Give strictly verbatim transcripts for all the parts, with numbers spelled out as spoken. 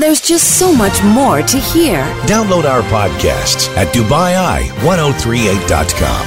There's just so much more to hear. Download our podcasts at Dubai Eye ten thirty-eight dot com.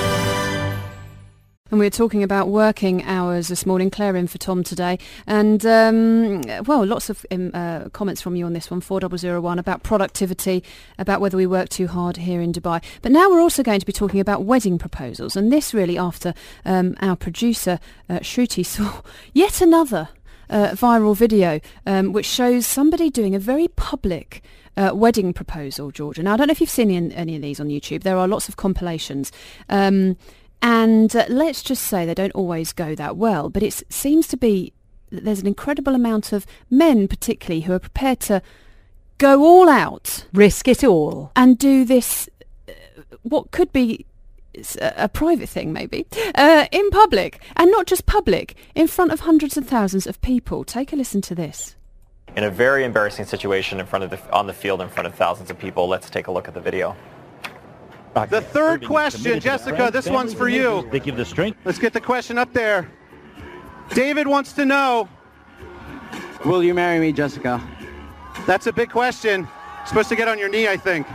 And we were talking about working hours this morning. Claire in for Tom today. And, um, well, lots of um, uh, comments from you on this one, four zero zero one, about productivity, about whether we work too hard here in Dubai. But now we're also going to be talking about wedding proposals. And this really after um, our producer, uh, Shruti, saw yet another uh, viral video um, which shows somebody doing a very public Uh, wedding proposal, Georgia. Now, I don't know if you've seen any, any of these on YouTube. There are lots of compilations. Um, and uh, let's just say they don't always go that well. But it seems to be that there's an incredible amount of men, particularly, who are prepared to go all out. Risk it all. And do this, uh, what could be a, a private thing, maybe, uh, in public. And not just public, in front of hundreds of thousands of people. Take a listen to this. In a very embarrassing situation in front of the, on the field in front of thousands of people. Let's take a look at the video. The third question, Jessica, this one's for you. They give the strength. Let's get the question up there. David wants to know, will you marry me, Jessica? That's a big question. Supposed to get on your knee, I think.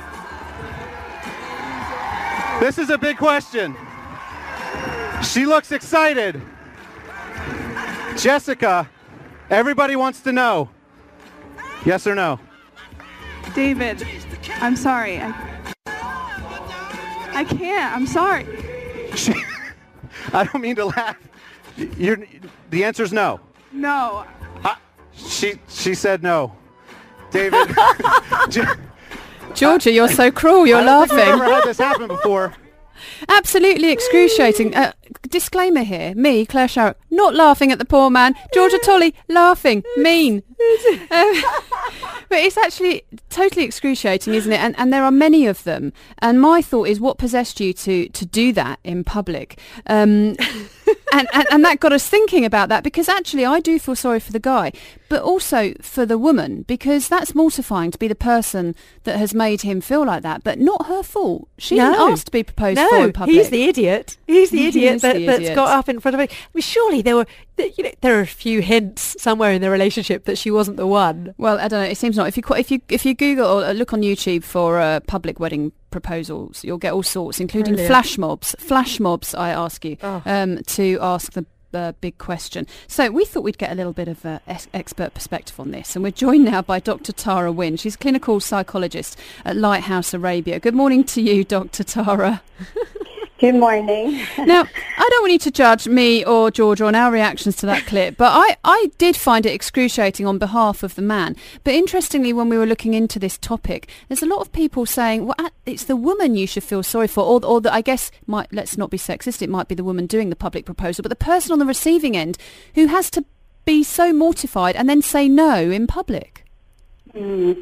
This is a big question. She looks excited. Jessica, everybody wants to know. Yes or no? David, I'm sorry. I, I can't. I'm sorry. She, I don't mean to laugh. You're, the answer's no. No. Uh, she she said no. David. Georgia, you're so cruel. You're I don't laughing. think I've never had this happen before. Absolutely excruciating. Uh, disclaimer here, me, Claire Sharrock, not laughing at the poor man. Georgia Tolley, laughing, mean. Uh, but it's actually totally excruciating, isn't it? And, and there are many of them. And my thought is, what possessed you to, to do that in public? Um, and, and, and that got us thinking about that, because actually I do feel sorry for the guy, but also for the woman, because that's mortifying to be the person that has made him feel like that, but not her fault. She No. didn't ask to be proposed No, for in public. he's the idiot. He's the He idiot is that, the that's idiot. got up in front of him. I mean, surely there were, you know, there are a few hints somewhere in the relationship that she wasn't the one. Well, I don't know. It seems not. If you qu- if you if you Google or look on YouTube for uh, public wedding proposals, you'll get all sorts, including Brilliant. flash mobs. Flash mobs, I ask you, Oh. um, to ask the uh, big question. So we thought we'd get a little bit of uh, es- expert perspective on this, and we're joined now by Doctor Tara Wynn. She's a clinical psychologist at Lighthouse Arabia. Good morning to you, Doctor Tara. Good morning. Now, I don't want you to judge me or Georgia on our reactions to that clip, but I, I did find it excruciating on behalf of the man. But interestingly, when we were looking into this topic, there's a lot of people saying, well, it's the woman you should feel sorry for, or, or the, I guess, might, let's not be sexist, it might be the woman doing the public proposal, but the person on the receiving end who has to be so mortified and then say no in public. Mm.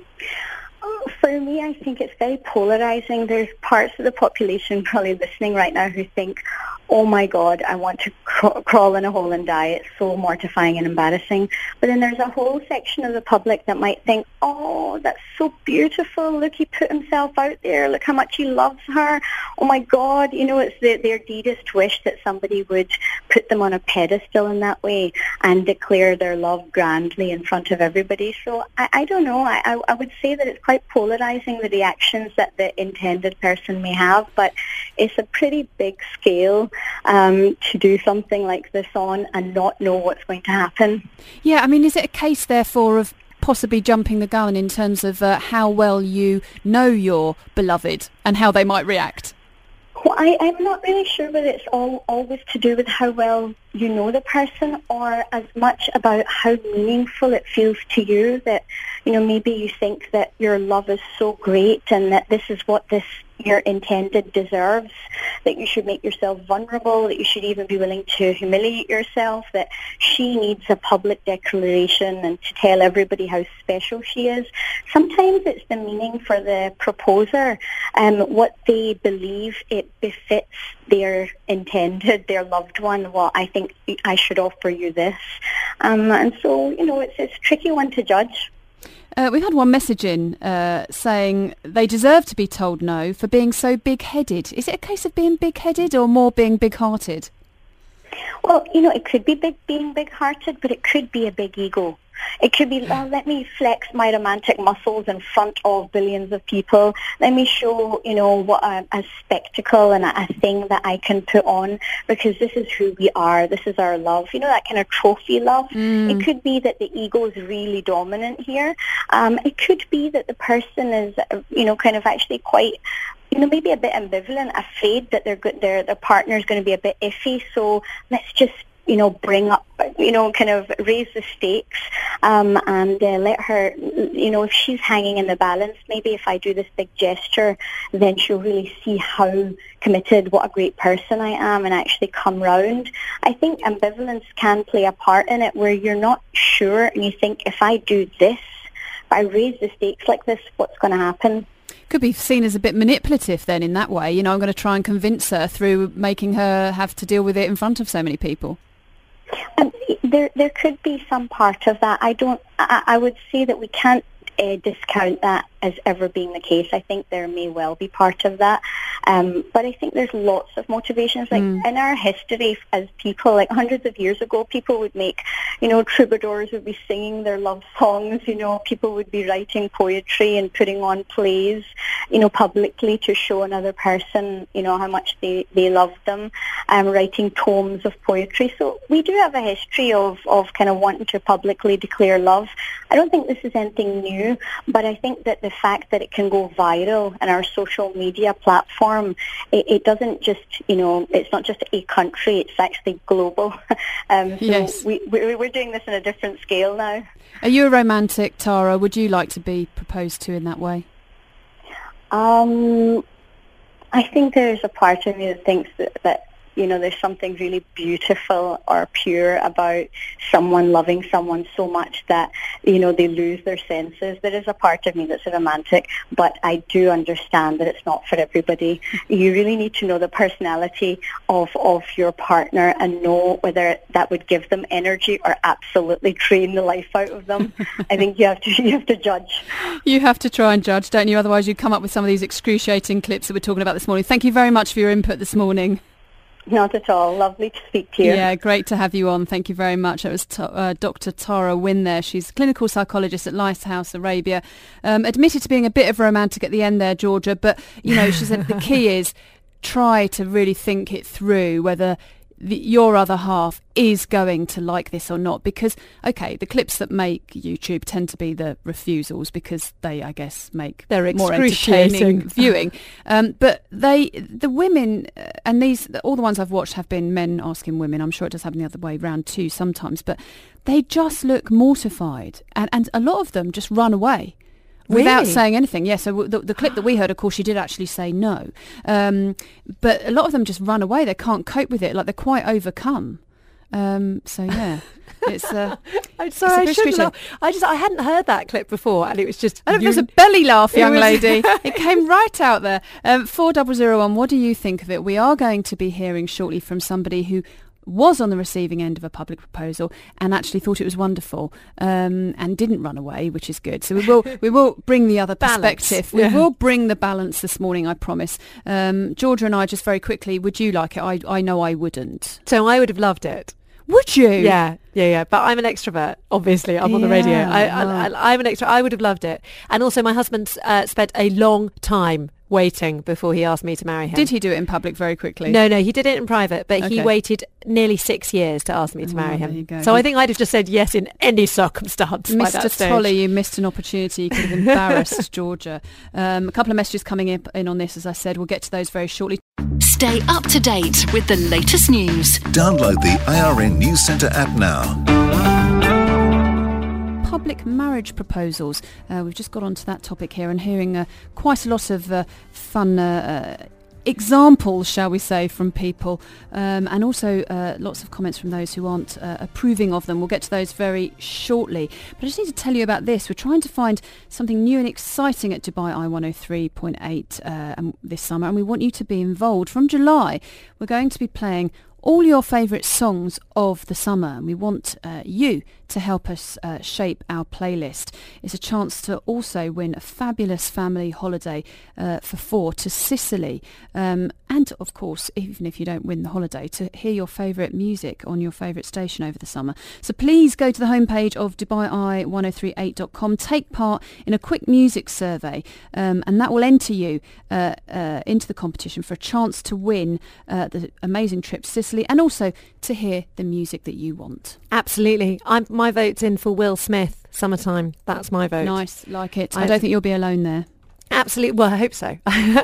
For me, I think it's very polarizing. There's parts of the population probably listening right now who think, oh my God, I want to cr- crawl in a hole and die. It's so mortifying and embarrassing. But then there's a whole section of the public that might think, oh, that's so beautiful. Look, he put himself out there. Look how much he loves her. Oh my God, you know, it's the, their deepest wish that somebody would put them on a pedestal in that way and declare their love grandly in front of everybody. So I, I don't know. I, I, I would say that it's quite polarizing, the reactions that the intended person may have, but it's a pretty big scale um, to do something like this on and not know what's going to happen. Yeah, I mean, is it a case, therefore, of possibly jumping the gun in terms of uh, how well you know your beloved and how they might react? Well, I, I'm not really sure whether it's all always to do with how well you know the person or as much about how meaningful it feels to you that, you know, maybe you think that your love is so great and that this is what this your intended deserves, that you should make yourself vulnerable, that you should even be willing to humiliate yourself, that she needs a public declaration and to tell everybody how special she is. Sometimes it's the meaning for the proposer, um, what they believe it befits their intended, their loved one. Well, I think I should offer you this. Um, and so, you know, it's, it's a tricky one to judge. Uh, we had one message in uh, saying they deserve to be told no for being so big-headed. Is it a case of being big-headed or more being big-hearted? Well, you know, it could be big, being big-hearted, but it could be a big ego. It could be, well, let me flex my romantic muscles in front of billions of people. Let me show, you know, what a, a spectacle and a, a thing that I can put on, because this is who we are. This is our love. You know, that kind of trophy love. Mm. It could be that the ego is really dominant here. Um, it could be that the person is, you know, kind of actually quite, you know, maybe a bit ambivalent, afraid that their their their partner is going to be a bit iffy. So let's just, you know, bring up, you know, kind of raise the stakes, um, and uh, let her, you know, if she's hanging in the balance, maybe if I do this big gesture, then she'll really see how committed, what a great person I am, and actually come round. I think ambivalence can play a part in it, where you're not sure and you think, if I do this, if I raise the stakes like this, what's going to happen? Could be seen as a bit manipulative then in that way. You know, I'm going to try and convince her through making her have to deal with it in front of so many people. Um, there, there could be some part of that. I don't. I, I would say that we can't uh, discount that as ever being the case. I think there may well be part of that, um, but I think there's lots of motivations. Like mm. in our history as people, like hundreds of years ago, people would make, you know, troubadours would be singing their love songs. You know, people would be writing poetry and putting on plays, you know, publicly to show another person, you know, how much they they loved them. Um, writing tomes of poetry. So we do have a history of of kind of wanting to publicly declare love. I don't think this is anything new, but I think that the fact that it can go viral in our social media platform, it, it doesn't just, you know, it's not just a country, it's actually global. um, so yes. we, we, we're doing this on a different scale now. Are you a romantic, Tara? Would you like to be proposed to in that way? Um, I think there's a part of me that thinks that, that you know, there's something really beautiful or pure about someone loving someone so much that, you know, they lose their senses. There is a part of me that's a romantic, but I do understand that it's not for everybody. You really need to know the personality of, of your partner and know whether that would give them energy or absolutely drain the life out of them. I think you have to you have to judge. You have to try and judge, don't you? Otherwise you come up with some of these excruciating clips that we're talking about this morning. Thank you very much for your input this morning. Not at all. Lovely to speak to you. Yeah, great to have you on. Thank you very much. It was t- uh, Doctor Tara Wynne there. She's a clinical psychologist at Lighthouse Arabia. Um, admitted to being a bit of a romantic at the end there, Georgia, but, you know, she said the key is try to really think it through whether the, your other half is going to like this or not, because, okay, the clips that make YouTube tend to be the refusals because they, I guess, make They're more entertaining viewing. Um, but they, the women, uh, and these, all the ones I've watched have been men asking women. I'm sure it does happen the other way round too sometimes, but they just look mortified, and, and a lot of them just run away. Without really? saying anything, yeah. So the, the clip that we heard, of course, she did actually say no. Um, but a lot of them just run away. They can't cope with it. Like, they're quite overcome. Um, so yeah, it's. Uh, I'm sorry, it's I shouldn't. I just I hadn't heard that clip before, and it was just. I don't know if it was a belly laugh, young was, lady. It came right out there. Um, four double zero one. What do you think of it? We are going to be hearing shortly from somebody who was on the receiving end of a public proposal and actually thought it was wonderful, um, and didn't run away, which is good. So we will we will bring the other perspective. We yeah. will bring the balance this morning, I promise. Um, Georgia and I, just very quickly, would you like it? I, I know I wouldn't. So I would have loved it. Would you? Yeah, yeah, yeah. But I'm an extrovert, obviously. I'm on the radio. Yeah, I, I, right. I, I'm an extrovert. I would have loved it. And also my husband uh, spent a long time waiting before he asked me to marry him. Did he do it in public very quickly? No, no, he did it in private, but Okay. he waited nearly six years to ask me to Oh, marry there him. you go. So I think I'd have just said yes in any circumstance. by Mister that stage. Tolley, you missed an opportunity. You could have embarrassed Georgia. Um, a couple of messages coming in, in on this, as I said. We'll get to those very shortly. Stay up to date with the latest news. Download the I R N News Centre app now. Public marriage proposals. Uh, we've just got onto that topic here and hearing uh, quite a lot of uh, fun uh, uh, examples, shall we say, from people, um, and also uh, lots of comments from those who aren't uh, approving of them. We'll get to those very shortly. But I just need to tell you about this. We're trying to find something new and exciting at Dubai Eye one oh three point eight uh, um, this summer, and we want you to be involved. From July, we're going to be playing all your favourite songs of the summer, and we want uh, you to help us uh, shape our playlist. It's a chance to also win a fabulous family holiday uh, for four to Sicily, um, and and of course, even if you don't win the holiday, to hear your favourite music on your favourite station over the summer. So please go to the homepage of Dubai Eye ten thirty-eight dot com, take part in a quick music survey, um, and that will enter you uh, uh, into the competition for a chance to win uh, the amazing trip to Sicily, and also to hear the music that you want. Absolutely. I'm, my vote's in for Will Smith, Summertime. That's my vote. Nice, like it. I I don't think you'll be alone there. Absolutely. Well, I hope so.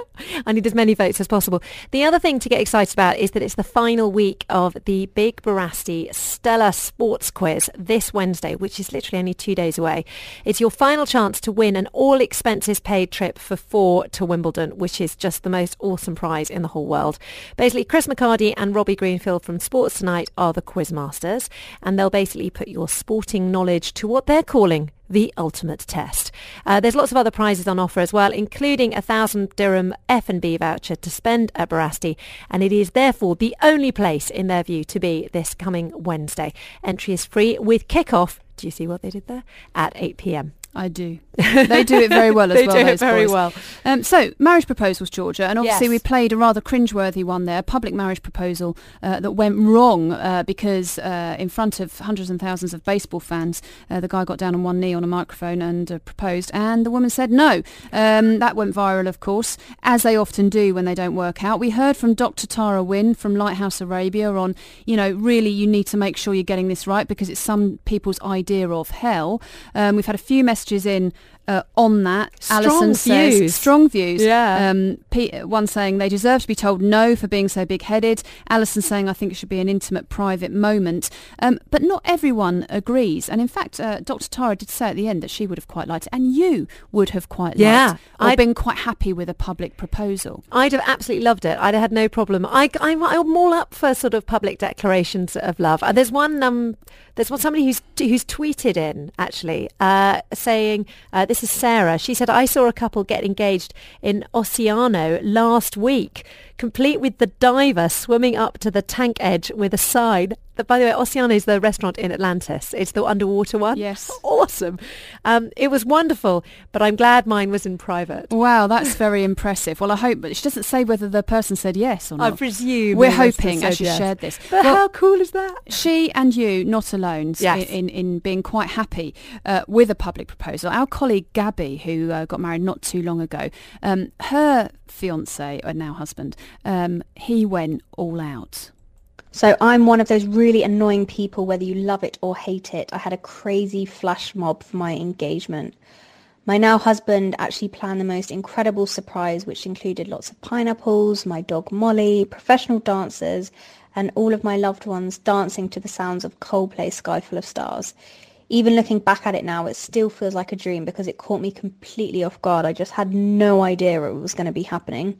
I need as many votes as possible. The other thing to get excited about is that it's the final week of the Big Barasti Stella Sports Quiz this Wednesday, which is literally only two days away. It's your final chance to win an all-expenses-paid trip for four to Wimbledon, which is just the most awesome prize in the whole world. Basically, Chris McCarty and Robbie Greenfield from Sports Tonight are the quiz masters, and they'll basically put your sporting knowledge to what they're calling the ultimate test. Uh, there's lots of other prizes on offer as well, including a thousand dirham F and B voucher to spend at Barasti, and it is therefore the only place in their view to be this coming Wednesday. Entry is free with kick-off, do you see what they did there, at eight p.m. I do. They do it very well as they well. They do those it very boys. well. Um, so, marriage proposals, Georgia, and obviously Yes. we played a rather cringeworthy one there, a public marriage proposal uh, that went wrong uh, because uh, in front of hundreds and thousands of baseball fans, uh, the guy got down on one knee on a microphone and uh, proposed, and the woman said no. Um, that went viral, of course, as they often do when they don't work out. We heard from Doctor Tara Wynn from Lighthouse Arabia on, you know, really you need to make sure you're getting this right because it's some people's idea of hell. Um, we've had a few messages in Uh, on that. Strong Alison says views. strong views. Yeah. Um, P- one saying they deserve to be told no for being so big-headed. Alison saying I think it should be an intimate, private moment. Um, but not everyone agrees. And in fact, uh, Doctor Tara did say at the end that she would have quite liked it, and you would have quite Yeah, liked, or I'd- been quite happy with a public proposal. I'd have absolutely loved it. I'd have had no problem. I, I, I'm all up for sort of public declarations of love. Uh, there's one. Um, there's one somebody who's who's tweeted in actually uh, saying uh, this is Sarah. She said I saw a couple get engaged in Oceano last week, complete with the diver swimming up to the tank edge with a sign. That, by the way, Oceano is the restaurant in Atlantis. It's the underwater one. Yes. Awesome. Um, it was wonderful, but I'm glad mine was in private. Wow, that's very impressive. Well, I hope, but she doesn't say whether the person said yes or I not. presume We're they must have hoping, said as you yes. shared this. But Well, how cool is that? She and you, not alone, Yes. in, in, in being quite happy uh, with a public proposal. Our colleague Gabby, who uh, got married not too long ago, um, her fiance, or now husband, um, he went all out. So I'm one of those really annoying people, whether you love it or hate it. I had a crazy flash mob for my engagement. My now husband actually planned the most incredible surprise, which included lots of pineapples, my dog Molly, professional dancers, and all of my loved ones dancing to the sounds of Coldplay's Sky Full of Stars. Even looking back at it now, it still feels like a dream because it caught me completely off guard. I just had no idea what was going to be happening.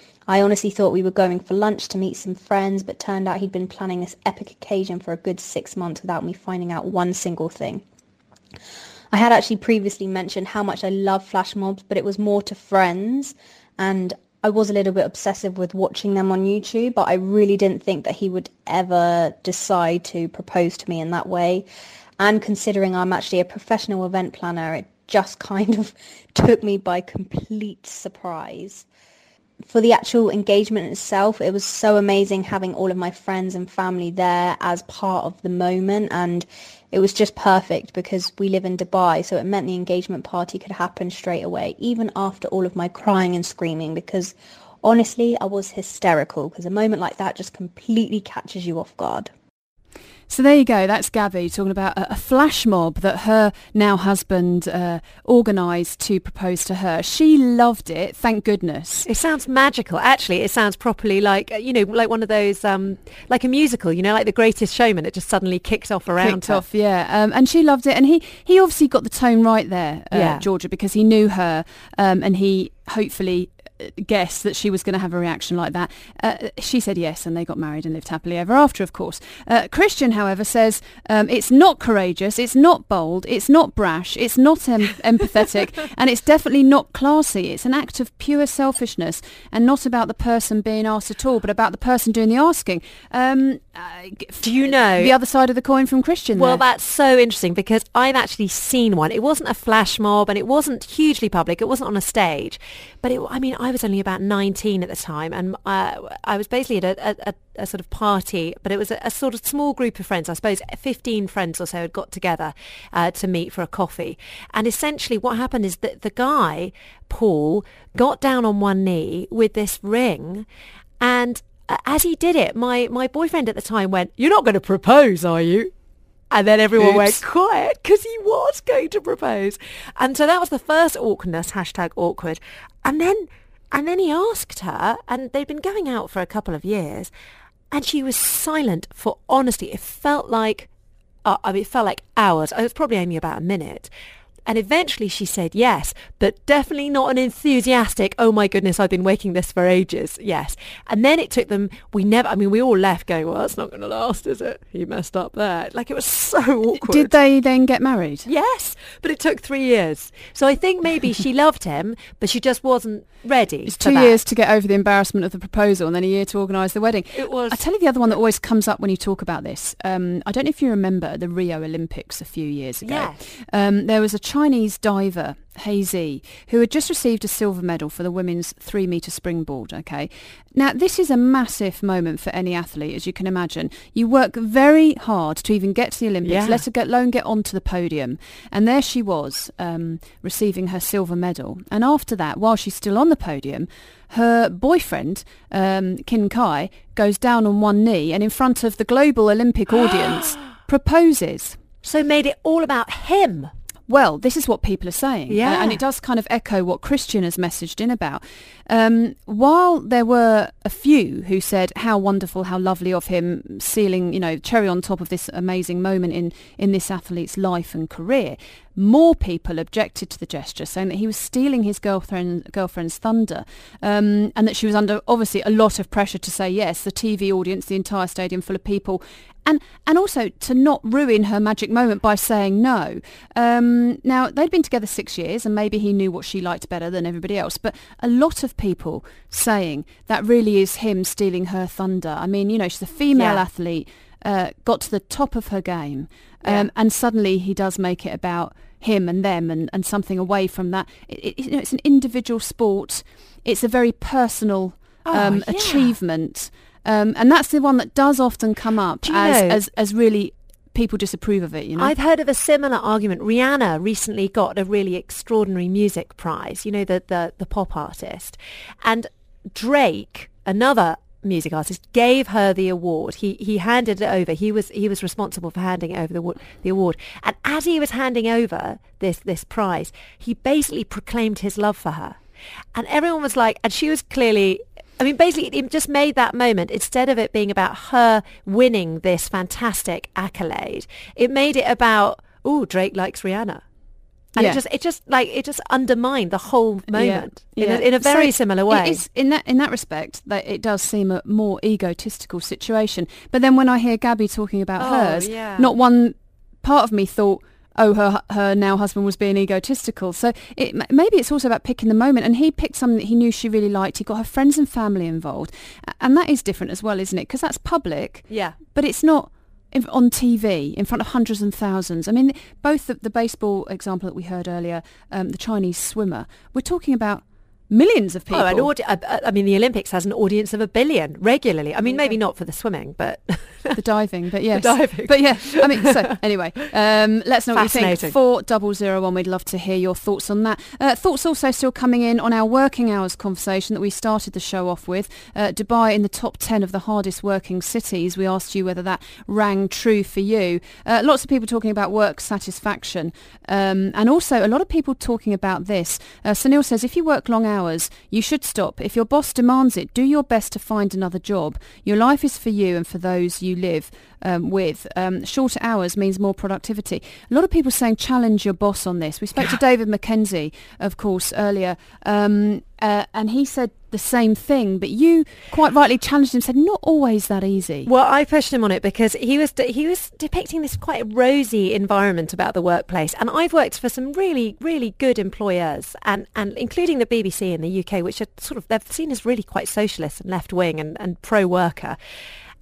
I honestly thought we were going for lunch to meet some friends, but turned out he'd been planning this epic occasion for a good six months without me finding out one single thing. I had actually previously mentioned how much I love flash mobs, but it was more to friends, and I was a little bit obsessive with watching them on YouTube, but I really didn't think that he would ever decide to propose to me in that way. And considering I'm actually a professional event planner, it just kind of took me by complete surprise. For the actual engagement itself, it was so amazing having all of my friends and family there as part of the moment, and it was just perfect because we live in Dubai, so it meant the engagement party could happen straight away, even after all of my crying and screaming, because honestly, I was hysterical, because a moment like that just completely catches you off guard. So there you go, that's Gabby talking about a, a flash mob that her now husband uh, organised to propose to her. She loved it, thank goodness. It sounds magical. Actually, it sounds properly like, you know, like one of those, um, like a musical, you know, like The Greatest Showman. It just suddenly kicked off around Kicked her. off, yeah. Um, and she loved it. And he, he obviously got the tone right there, uh, Yeah. Georgia, because he knew her um, and he hopefully guessed that she was going to have a reaction like that. Uh, she said yes, and they got married and lived happily ever after, of course. Uh, Christian, however, says um, it's not courageous, it's not bold, it's not brash, it's not em- empathetic, and it's definitely not classy. It's an act of pure selfishness and not about the person being asked at all, but about the person doing the asking. Um, uh, Do you know the other side of the coin from Christian Well, there? that's so interesting because I've actually seen one. It wasn't a flash mob and it wasn't hugely public. It wasn't on a stage. But, it, I mean, I I was only about nineteen at the time, and uh, I was basically at a, a, a sort of party, but it was a, a sort of small group of friends. I suppose fifteen friends or so had got together uh, to meet for a coffee. And essentially what happened is that the guy, Paul, got down on one knee with this ring, and uh, as he did it, my, my boyfriend at the time went, "You're not going to propose, are you?" And then everyone Oops. went quiet because he was going to propose. And so that was the first awkwardness, hashtag awkward. And then and then he asked her, and they'd been going out for a couple of years, and she was silent for, honestly, it felt like, uh, I mean, it felt like hours. It was probably only about a minute. And eventually she said yes, but definitely not an enthusiastic, "Oh my goodness, I've been waking this for ages," yes. And then it took them, we never, I mean, we all left going, "Well, that's not going to last, is it? He messed up there." Like, it was so awkward. Did they then get married? Yes, but it took three years. So I think maybe she loved him, but she just wasn't ready. It's for two that. years to get over the embarrassment of the proposal and then a year to organise the wedding. It was. I tell you the other one that always comes up when you talk about this. Um, I don't know if you remember the Rio Olympics a few years ago. Yeah. Um, there was a Chinese diver, Hei Zi, who had just received a silver medal for the women's three-metre springboard, okay? Now, this is a massive moment for any athlete, as you can imagine. You work very hard to even get to the Olympics, Yeah. let alone get onto the podium. And there she was, um, receiving her silver medal. And after that, while she's still on the podium, her boyfriend, um, Kin Kai, goes down on one knee and in front of the global Olympic audience proposes. So made it all about him. Well, this is what people are saying. Yeah. Uh, and it does kind of echo what Christian has messaged in about. Um, while there were a few who said how wonderful, how lovely of him, sealing, you know, cherry on top of this amazing moment in, in this athlete's life and career, more people objected to the gesture, saying that he was stealing his girlfriend, girlfriend's thunder, um, and that she was under, obviously, a lot of pressure to say yes, the T V audience, the entire stadium full of people, and and also to not ruin her magic moment by saying no. Um, now, they'd been together six years, and maybe he knew what she liked better than everybody else, but a lot of people saying that really is him stealing her thunder. I mean, you know, she's a female Yeah. athlete, uh, got to the top of her game, um, Yeah. and suddenly he does make it about him and them and, and something away from that. It, it, you know, it's an individual sport. It's a very personal Oh, um, yeah. achievement. Um, and that's the one that does often come up Do you as, know- as as really people disapprove of it, you know. I've heard of a similar argument. Rihanna recently got a really extraordinary music prize, you know, the, the, the pop artist. And Drake, another music artist, gave her the award. He he handed it over. He was he was responsible for handing over the, wa- the award. And as he was handing over this, this prize, he basically proclaimed his love for her. And everyone was like, and she was clearly... I mean, basically, it just made that moment, instead of it being about her winning this fantastic accolade, it made it about, oh, Drake likes Rihanna. And Yeah. it just, it just like, it just undermined the whole moment Yeah, in, yeah. a, in a very So similar it way. is- in that in that respect, that it does seem a more egotistical situation. But then when I hear Gabby talking about Oh, hers, yeah. not one part of me thought, oh, her her now husband was being egotistical. So it, m- maybe it's also about picking the moment. And he picked something that he knew she really liked. He got her friends and family involved. A- And that is different as well, isn't it? Because that's public. Yeah. But it's not in, on T V in front of hundreds and thousands. I mean, both the, the baseball example that we heard earlier, um, the Chinese swimmer, we're talking about millions of people. Oh, an audi- I, I mean, the Olympics has an audience of a billion regularly. I mean, maybe not for the swimming, but... the diving, but yes. The diving. But yeah, I mean, so anyway, um, let's know what you think. Fascinating. four double zero one, we'd love to hear your thoughts on that. Uh, thoughts also still coming in on our working hours conversation that we started the show off with. Uh, Dubai in the top ten of the hardest working cities. We asked you whether that rang true for you. Uh, lots of people talking about work satisfaction. Um, and also a lot of people talking about this. Uh, Sunil says, if you work long hours, you should stop. If your boss demands it, do your best to find another job. Your life is for you and for those you live um, with. Um, shorter hours means more productivity. A lot of people saying challenge your boss on this. We spoke to David McKenzie, of course, earlier, um, uh, and he said the same thing, but you quite rightly challenged him, said not always that easy. Well, I pushed him on it because he was de- he was depicting this quite rosy environment about the workplace, and I've worked for some really really good employers, and, and including the B B C in the U K, which are sort of they're seen as really quite socialist and left wing and, and pro worker.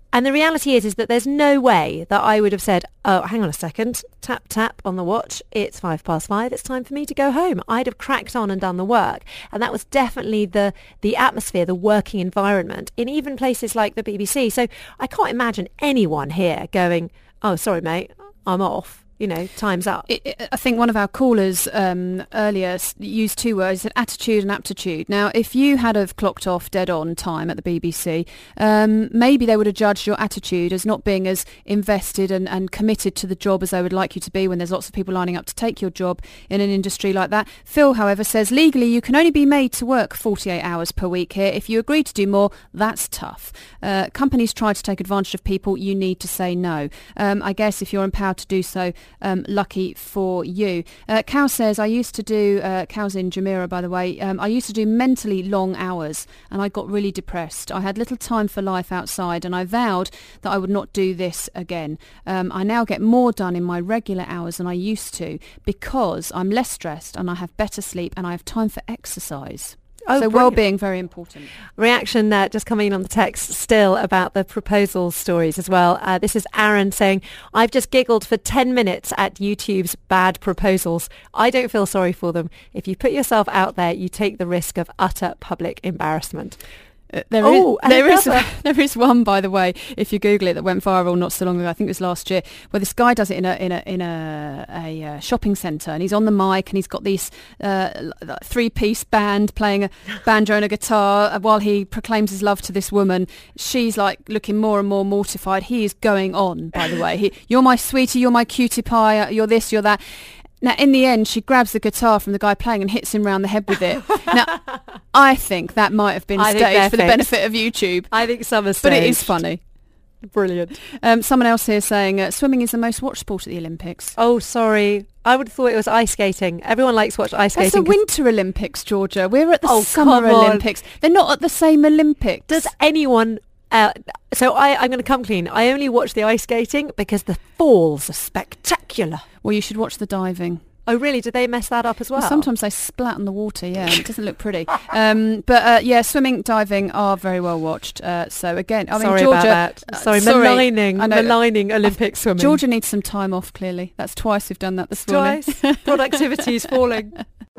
And the reality is, is that there's no way that I would have said, oh, hang on a second, tap, tap on the watch, it's five past five, it's time for me to go home. I'd have cracked on and done the work. And that was definitely the, the atmosphere, the working environment in even places like the B B C. So I can't imagine anyone here going, oh, sorry, mate, I'm off. You know, time's up. It, it, I think one of our callers um, earlier s- used two words, attitude and aptitude. Now, if you had have clocked off dead on time at the B B C, um, maybe they would have judged your attitude as not being as invested and, and committed to the job as they would like you to be when there's lots of people lining up to take your job in an industry like that. Phil, however, says legally you can only be made to work forty-eight hours per week here. If you agree to do more, that's tough. Uh, companies try to take advantage of people. You need to say no. Um, I guess if you're empowered to do so, Um, lucky for you. Uh, Cow says, I used to do, uh, Cow's in Jumeirah, by the way, um, I used to do mentally long hours and I got really depressed. I had little time for life outside and I vowed that I would not do this again. Um, I now get more done in my regular hours than I used to because I'm less stressed and I have better sleep and I have time for exercise. Oh, so brilliant. well-being, very important. Reaction uh, just coming in on the text still about the proposal stories as well. Uh, this is Aaron saying, I've just giggled for ten minutes at YouTube's bad proposals. I don't feel sorry for them. If you put yourself out there, you take the risk of utter public embarrassment. Uh, there oh, is, there is, another. there is one, by the way, if you Google it, that went viral not so long ago. I think it was last year, where this guy does it in a in a in a, a, a shopping centre, and he's on the mic, and he's got this uh, three-piece band playing a banjo and a guitar while he proclaims his love to this woman. She's like looking more and more mortified. He is going on, by the way. He, you're my sweetie, you're my cutie pie, you're this, you're that. Now, in the end, she grabs the guitar from the guy playing and hits him round the head with it. Now, I think that might have been I think staged for the fixed. benefit of YouTube. I think some are But it is staged. funny. Brilliant. Um, someone else here saying uh, swimming is the most watched sport at the Olympics. Oh, sorry. I would have thought it was ice skating. Everyone likes to watch ice That's skating. the Winter Olympics, Georgia. We're at the Oh, Summer come on. Olympics. They're not at the same Olympics. Does anyone... Uh, so I, I'm going to come clean. I only watch the ice skating because the falls are spectacular. Well, you should watch the diving. Oh, really? Did they mess that up as well? Well, sometimes they splat on the water, yeah. It doesn't look pretty. Um, but, uh, yeah, swimming, diving are very well watched. Uh, so, again, I mean, sorry Georgia... about that. uh, Sorry, sorry, maligning, I know. maligning Olympic swimming. Georgia needs some time off, clearly. That's twice we've done that this Twice. morning. Productivity is falling.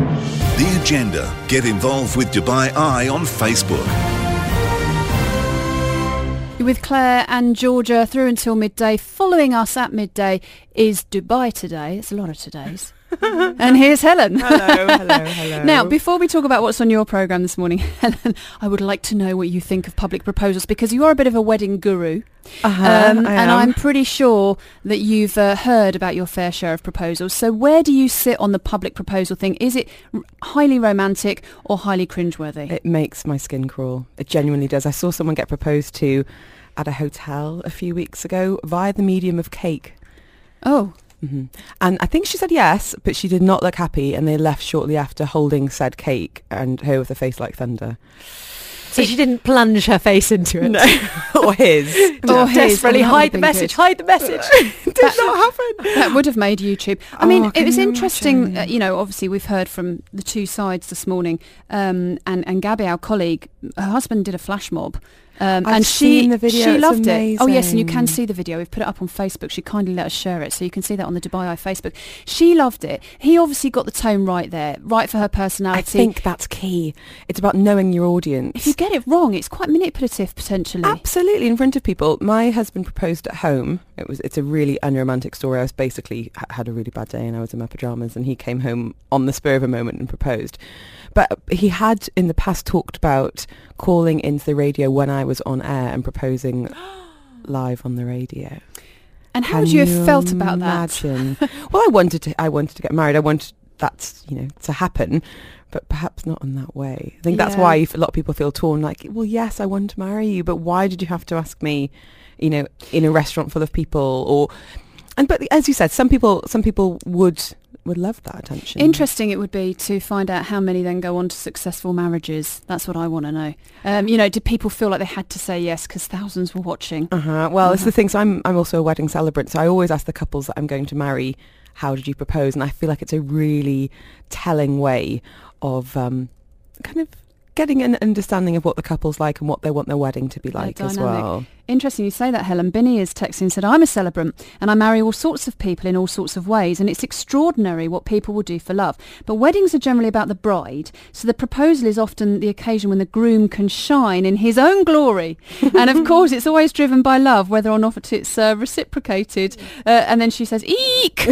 The Agenda. Get involved with Dubai Eye on Facebook. With Claire and Georgia through until midday. Following us at midday is Dubai Today. It's a lot of todays. And here's Helen. Hello, hello, hello. Now, before we talk about what's on your programme this morning, Helen, I would like to know what you think of public proposals, because you are a bit of a wedding guru. Uh-huh, um, I and am. I'm pretty sure that you've uh, heard about your fair share of proposals. So where do you sit on the public proposal thing? Is it r- highly romantic or highly cringeworthy? It makes my skin crawl. It genuinely does. I saw someone get proposed to at a hotel a few weeks ago via the medium of cake. Oh. Mm-hmm. And I think she said yes, but she did not look happy, and they left shortly after holding said cake and her with a face like thunder. So she didn't plunge her face into it. No. Or his. Or his. Desperately Well, that hide the would have been message, good. hide the message. It did not happen. That would have made YouTube. I Oh, mean, it can was you interesting, imagine? uh, you know, obviously we've heard from the two sides this morning, um, and, and Gabby, our colleague, her husband did a flash mob. Um, I've and she, seen the video, she it's loved it. Oh yes, and you amazing. can see the video. We've put it up on Facebook. She kindly let us share it, so you can see that on the Dubai Eye Facebook. She loved it. He obviously got the tone right there, right for her personality. I think that's key. It's about knowing your audience. If you get it wrong, it's quite manipulative potentially. Absolutely, in front of people. My husband proposed at home. It was. It's a really unromantic story. I was basically h- had a really bad day and I was in my pajamas, and he came home on the spur of a moment and proposed. But he had in the past talked about calling into the radio when I was on air and proposing live on the radio. And how Can would you have felt about imagine? that? Well, I wanted to. I wanted to get married. I wanted that, you know, to happen, but perhaps not in that way. I think that's Yeah. why a lot of people feel torn. Like, well, yes, I want to marry you, but why did you have to ask me, you know, in a restaurant full of people? Or, and but as you said, some people, some people would would love that attention. Interesting it would be to find out how many then go on to successful marriages. That's what I want to know. Um, you know, did people feel like they had to say yes because thousands were watching? Uh-huh. Well, it's Uh-huh. the thing. So I'm I'm also a wedding celebrant, so I always ask the couples that I'm going to marry, how did you propose? And I feel like it's a really telling way of um, kind of getting an understanding of what the couple's like and what they want their wedding to be Their like as dynamic. well. Interesting you say that, Helen. Binny is texting and said, I'm a celebrant and I marry all sorts of people in all sorts of ways, and it's extraordinary what people will do for love. But weddings are generally about the bride, so the proposal is often the occasion when the groom can shine in his own glory. And of course, it's always driven by love, whether or not it's uh, reciprocated. Uh, and then she says, eek!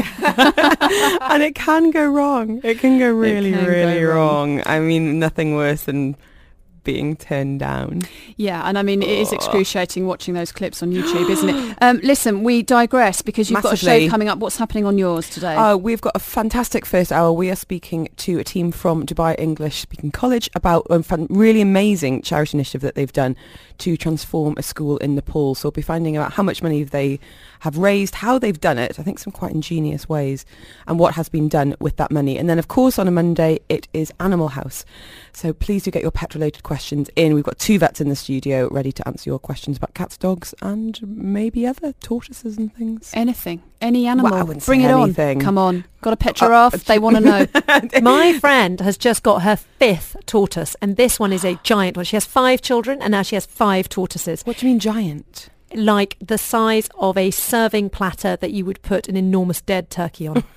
And it can go wrong. It can go really, can really go wrong. wrong. I mean, nothing worse than being turned down. Yeah, and I mean, it is excruciating watching those clips on YouTube, isn't it? Um, listen, we digress because you've Massively. got a show coming up. What's happening on yours today? Uh, we've got a fantastic first hour. We are speaking to a team from Dubai English Speaking College about a fun, really amazing charity initiative that they've done to transform a school in Nepal. So we'll be finding out how much money they have raised, how they've done it, I think some quite ingenious ways, and what has been done with that money. And then, of course, on a Monday, it is Animal House. So please do get your pet-related questions in. We've got two vets in the studio ready to answer your questions about cats, dogs, and maybe other tortoises and things. Anything. Any animal. Well, I wouldn't Bring say it anything. on. Come on. Got a pet giraffe? Uh, they want to know. My friend has just got her fifth tortoise, and this one is a giant one. She has five children, and now she has five tortoises. What do you mean giant? Like the size of a serving platter that you would put an enormous dead turkey on.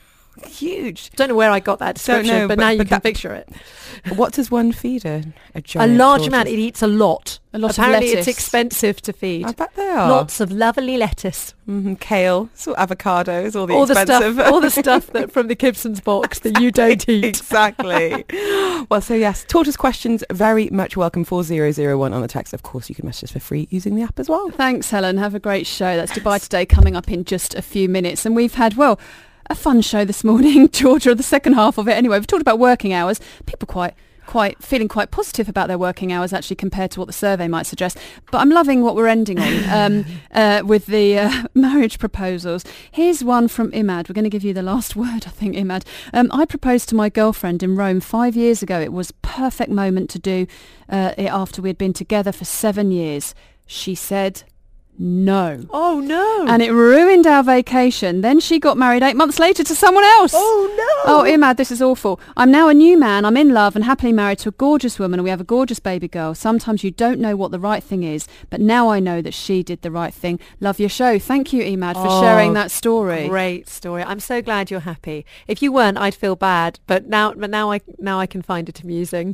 Huge. Don't know where I got that description, know, but, but- now you but can that- picture it. What does one feed a, a A giant large tortoise? amount. It eats a lot. A lot of Apparently lettuce. it's expensive to feed. I bet they are. Lots of lovely lettuce. Mm-hmm. Kale, so avocados, all the all the expensive. stuff, all the stuff that from the Gibson's box that you don't eat. Exactly. Well, so yes, tortoise questions very much welcome. four zero zero one on the text. Of course, you can message us for free using the app as well. Thanks, Helen. Have a great show. That's Dubai Today coming up in just a few minutes. And we've had, well, a fun show this morning, Georgia, the second half of it. Anyway, we've talked about working hours. People quite... quite feeling quite positive about their working hours actually compared to what the survey might suggest. But I'm loving what we're ending on um, uh, with the uh, marriage proposals. Here's one from Imad. We're going to give you the last word, I think, Imad. Um, I proposed to my girlfriend in Rome five years ago. It was perfect moment to do uh, it after we had been together for seven years. She said no. Oh, no. And it ruined our vacation. Then she got married eight months later to someone else. Oh, no. Oh, Imad, this is awful. I'm now a new man. I'm in love and happily married to a gorgeous woman, and we have a gorgeous baby girl. Sometimes you don't know what the right thing is, but now I know that she did the right thing. Love your show. Thank you, Imad, for Oh, sharing that story. Great story. I'm so glad you're happy. If you weren't, I'd feel bad. But now, but now I now I can find it amusing.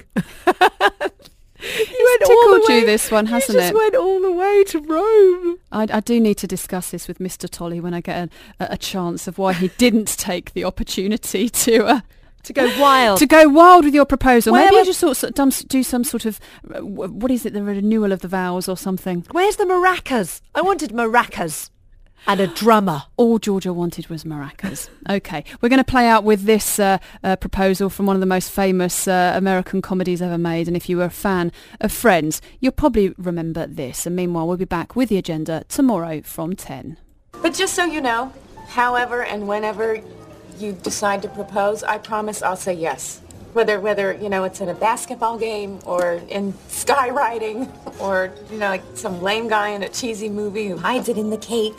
You went all the way, you this one, hasn't you just it? went all the way to Rome. I, I do need to discuss this with Mister Tolley when I get a, a chance of why he didn't take the opportunity to uh, To go wild. to go wild with your proposal. Where Maybe were- you just sort of done- do some sort of uh, what is it, the renewal of the vows or something. Where's the maracas? I wanted maracas and a drummer. All Georgia wanted was maracas. Okay, we're going to play out with this uh, uh, proposal from one of the most famous uh, American comedies ever made. And if you were a fan of Friends, you'll probably remember this. And meanwhile, we'll be back with the agenda tomorrow from ten. But just so you know, however and whenever you decide to propose, I promise I'll say yes. Whether, whether you know, it's in a basketball game or in skywriting or, you know, like some lame guy in a cheesy movie who hides it in the cake.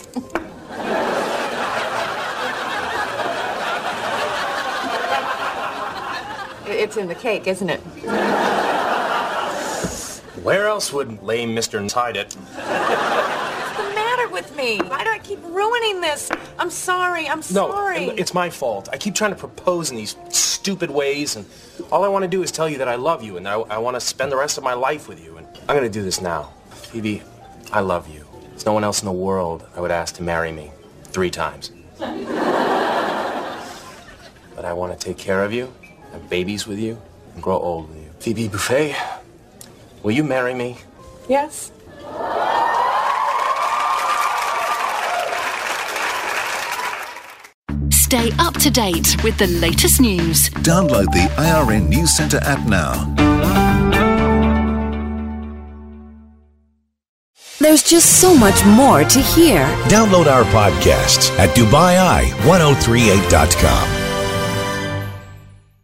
It's in the cake, isn't it? Where else would lame Mister hide it? What's the matter with me? Why do I keep ruining this? I'm sorry, I'm No, sorry. it's my fault. I keep trying to propose in these stupid ways, and all I want to do is tell you that I love you, and I, I want to spend the rest of my life with you. And I'm going to do this now. Phoebe, I love you. There's no one else in the world I would ask to marry me three times. But I want to take care of you, have babies with you, and grow old with you. Phoebe Buffet, will you marry me? Yes? Stay up to date with the latest news. Download the I R N News Centre app now. There's just so much more to hear. Download our podcasts at Dubai Eye ten thirty-eight dot com.